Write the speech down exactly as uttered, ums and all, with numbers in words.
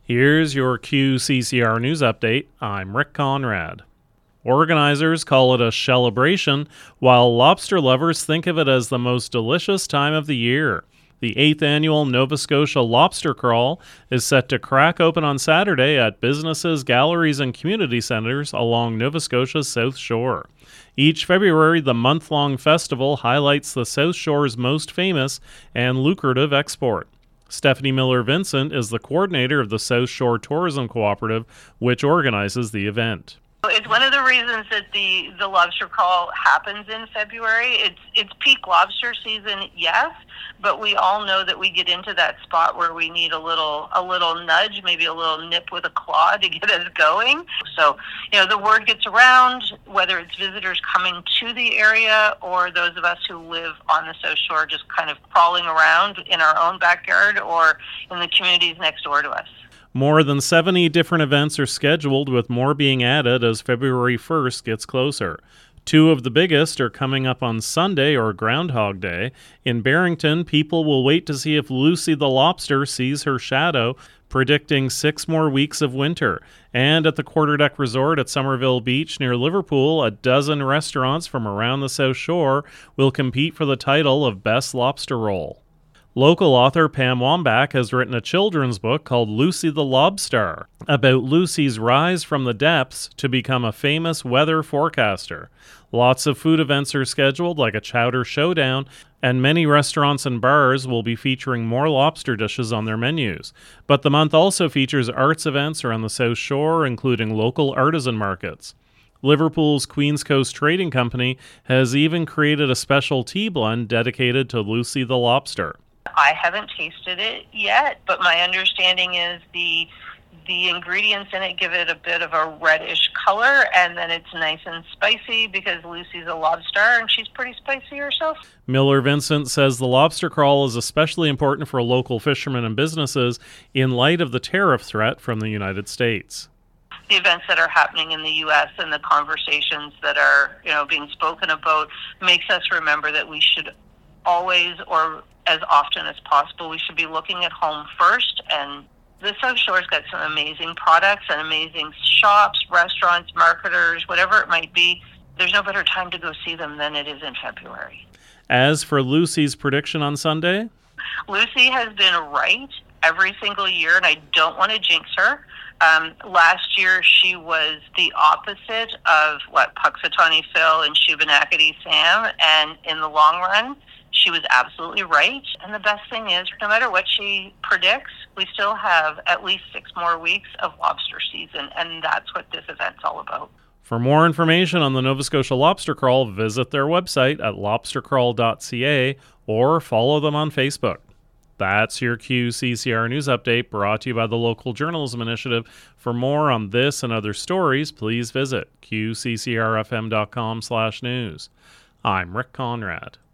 Here's your Q C C R News Update. I'm Rick Conrad. Organizers call it a shellebration, while lobster lovers think of it as the most delicious time of the year. The eighth annual Nova Scotia Lobster Crawl is set to crack open on Saturday at businesses, galleries, and community centres along Nova Scotia's South Shore. Each February, the month-long festival highlights the South Shore's most famous and lucrative export. Stephanie Miller-Vincent is the coordinator of the South Shore Tourism Cooperative, which organizes the event. It's one of the reasons that the, the lobster crawl happens in February. It's it's peak lobster season, yes, but we all know that we get into that spot where we need a little a little nudge, maybe a little nip with a claw to get us going. So, you know, the word gets around, whether it's visitors coming to the area or those of us who live on the South Shore just kind of crawling around in our own backyard or in the communities next door to us. More than seventy different events are scheduled, with more being added as February first gets closer. Two of the biggest are coming up on Sunday, or Groundhog Day. In Barrington, people will wait to see if Lucy the Lobster sees her shadow, predicting six more weeks of winter. And at the Quarterdeck Resort at Somerville Beach near Liverpool, a dozen restaurants from around the South Shore will compete for the title of Best Lobster Roll. Local author Pam Wambach has written a children's book called Lucy the Lobstar, about Lucy's rise from the depths to become a famous weather forecaster. Lots of food events are scheduled, like a chowder showdown, and many restaurants and bars will be featuring more lobster dishes on their menus. But the month also features arts events around the South Shore, including local artisan markets. Liverpool's Queen's Coast Trading Company has even created a special tea blend dedicated to Lucy the Lobster. I haven't tasted it yet, but my understanding is the the ingredients in it give it a bit of a reddish color, and then it's nice and spicy because Lucy's a lobster and she's pretty spicy herself. Miller-Vincent says the lobster crawl is especially important for local fishermen and businesses in light of the tariff threat from the United States. The events that are happening in the U S and the conversations that are, you know, being spoken about makes us remember that we should always, or as often as possible, we should be looking at home first. And the South Shore's got some amazing products and amazing shops, restaurants, marketers, whatever it might be. There's no better time to go see them than it is in February. As for Lucy's prediction on Sunday? Lucy has been right every single year, and I don't want to jinx her. Um, last year, she was the opposite of what Puxatawny Phil and Shubenacadie Sam, and in the long run, she was absolutely right. And the best thing is, no matter what she predicts, we still have at least six more weeks of lobster season, and that's what this event's all about. For more information on the Nova Scotia Lobster Crawl, visit their website at lobster crawl dot c a or follow them on Facebook. That's your Q C C R News Update, brought to you by the Local Journalism Initiative. For more on this and other stories, please visit q c c r f m dot com slash news. I'm Rick Conrad.